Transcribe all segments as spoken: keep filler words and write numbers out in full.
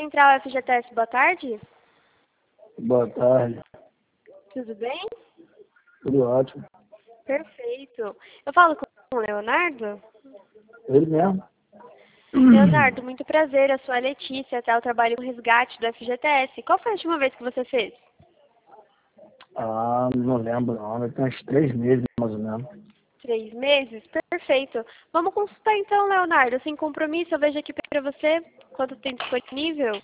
Central F G T S, boa tarde. Boa tarde. Tudo bem? Tudo ótimo. Perfeito. Eu falo com o Leonardo? Ele mesmo? Leonardo, muito prazer. Eu sou a Letícia, tá? Eu trabalho com resgate do F G T S. Qual foi a última vez que você fez? Ah, não lembro não. Tem uns três meses, mais ou menos. Três meses? Perfeito. Vamos consultar então, Leonardo. Sem compromisso, eu vejo aqui pra você quanto tem disponível.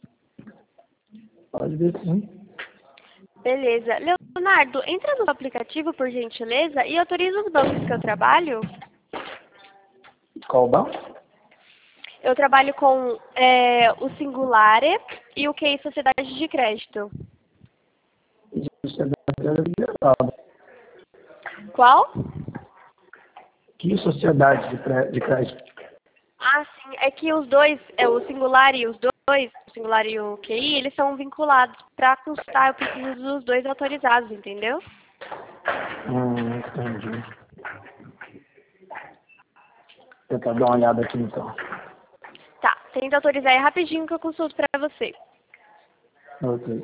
Pode ver sim. Beleza. Leonardo, entra no aplicativo, por gentileza, e autoriza os bancos que eu trabalho. Qual banco? Eu trabalho com é, o Singulare e o Q I Sociedade de Crédito. Sociedade liberada. Qual? Que sociedade de, pré, de crédito? Ah, sim. É que os dois, é, o Singular e os dois, o Singular e o Q I, eles são vinculados. Para consultar, eu preciso dos dois autorizados, entendeu? Hum, entendi. Vou tentar dar uma olhada aqui então. Tá, tenta autorizar aí rapidinho que eu consulto para você. Ok.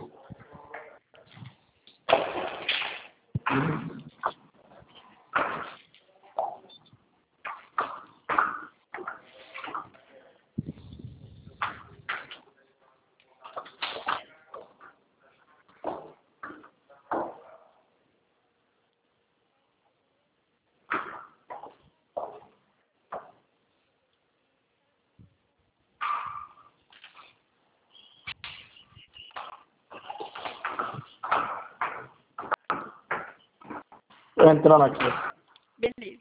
Tô entrando aqui. Beleza.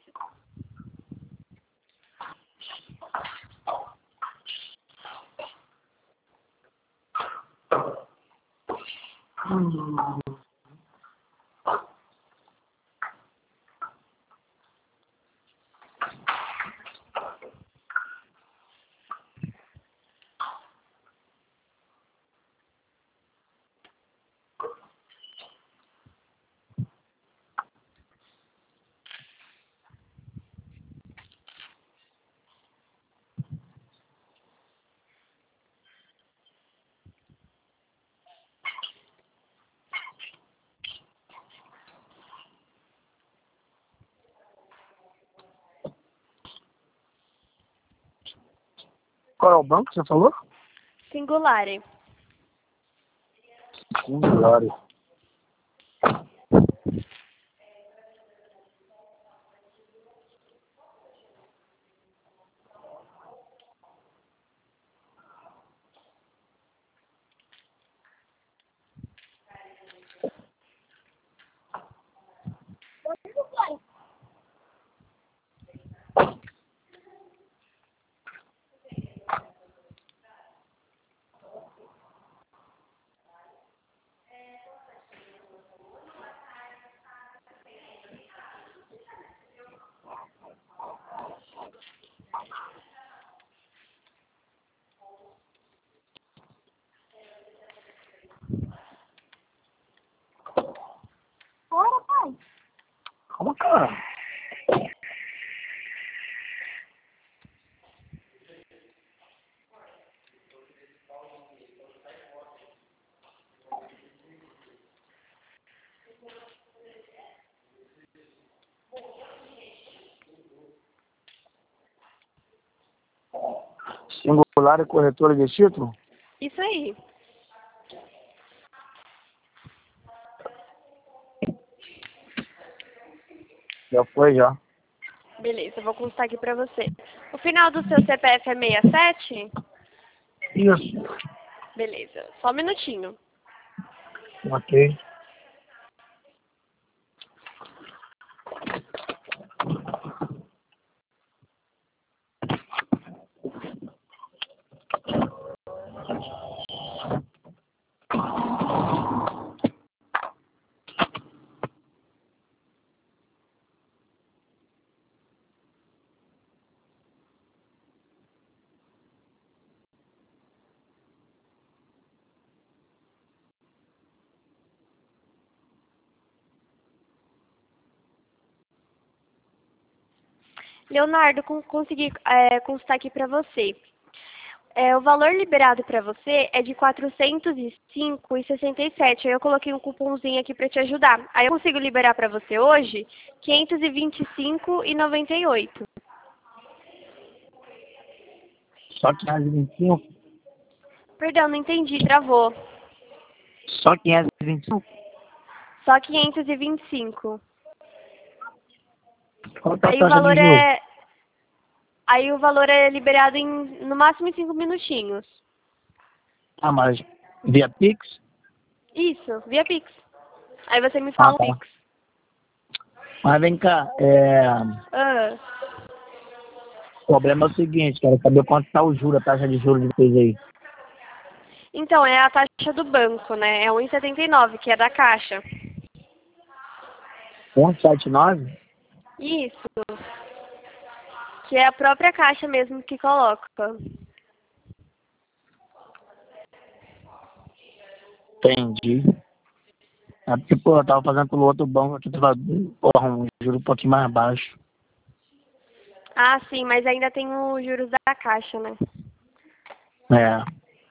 Hum. Qual é o banco que você falou? Singulare. Singulare. Bora, pai. Calma, cara. Singular e corretora de título? Isso aí. Já foi, já. Beleza, eu vou consultar aqui para você. O final do seu C P F é sessenta e sete? Isso. Beleza, só um minutinho. Ok. Leonardo, con- consegui é, consultar aqui para você. É, o valor liberado para você é de quatrocentos e cinco reais e sessenta e sete centavos. Aí eu coloquei um cupomzinho aqui para te ajudar. Aí eu consigo liberar para você hoje quinhentos e vinte e cinco reais e noventa e oito centavos. Só quinhentos e vinte e cinco? Perdão, não entendi, travou. Só quinhentos e vinte e cinco? Só quinhentos e vinte e cinco. Qual tá a Aí o taxa de valor juros? é Aí o valor é liberado em no máximo em cinco minutinhos. Ah, mas via Pix? Isso, via Pix. Aí você me Ah, fala o tá. Pix. Mas vem cá, é... Ah, o problema é o seguinte, quero saber quanto tá o juro, a taxa de juros de vocês aí. então, é a taxa do banco, né? É um vírgula setenta e nove, que é da Caixa. um vírgula setenta e nove? Isso. Que é a própria Caixa mesmo que coloca. Entendi. É porque, pô, eu tava fazendo pelo outro banco aqui, tava, porra, um juro um pouquinho mais baixo. Ah, sim, mas ainda tem os juros da Caixa, né? É.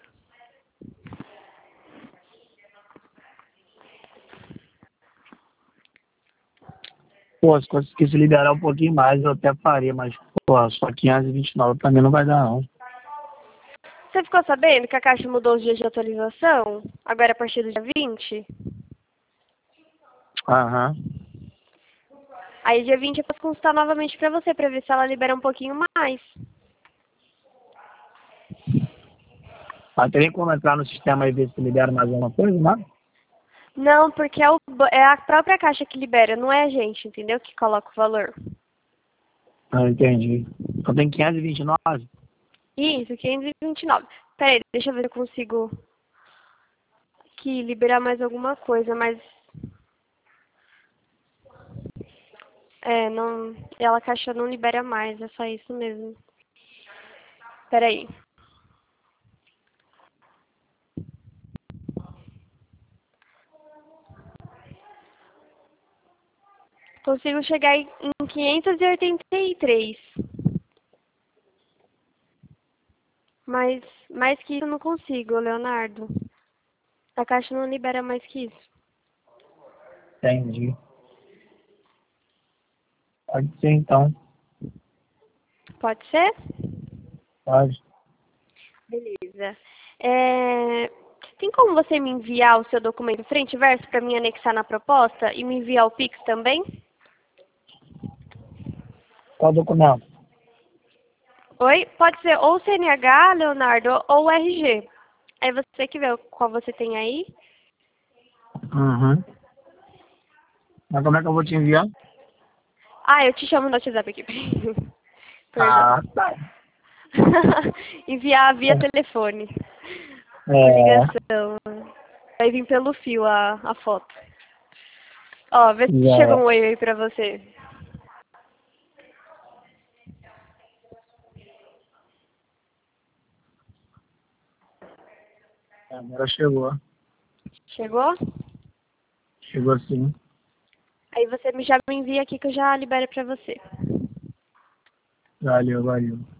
Pô, se conseguisse liberar um pouquinho mais, eu até faria, mas, pô, só quinhentos e vinte e nove pra mim não vai dar, não. Você ficou sabendo que a Caixa mudou os dias de atualização? Agora a partir do dia vinte? Aham. Aí dia vinte eu posso consultar novamente pra você, pra ver se ela libera um pouquinho mais. Mas tem como entrar no sistema e ver se libera mais alguma coisa, né? Não, porque é, o, ba- é a própria Caixa que libera, não é a gente, entendeu? Que coloca o valor. Ah, entendi. Então tem quinhentos e vinte e nove? Isso, quinhentos e vinte e nove. Peraí, deixa eu ver se eu consigo aqui liberar mais alguma coisa, mas... É, não... Ela, a Caixa não libera mais, é só isso mesmo. Peraí. Consigo chegar em em quinhentos e oitenta e três. Mas mais que isso eu não consigo, Leonardo. A Caixa não libera mais que isso. Entendi. Pode ser, então. Pode ser? Pode. Beleza. É, tem como você me enviar o seu documento frente e verso para mim anexar na proposta e me enviar o Pix também? Qual documento? Oi? Pode ser ou C N H, Leonardo, ou R G. Aí você que vê qual você tem aí. Uhum. Mas como é que eu vou te enviar? Ah, eu te chamo no WhatsApp aqui. Perdão. Ah, tá. Enviar via telefone. Por É. ligação. Vai vir pelo fio a, a foto. Ó, vê se chegou Já. um oi aí pra você. Agora chegou. Chegou? Chegou sim. Aí você me- já me envia aqui que eu já libero pra você. Valeu, valeu.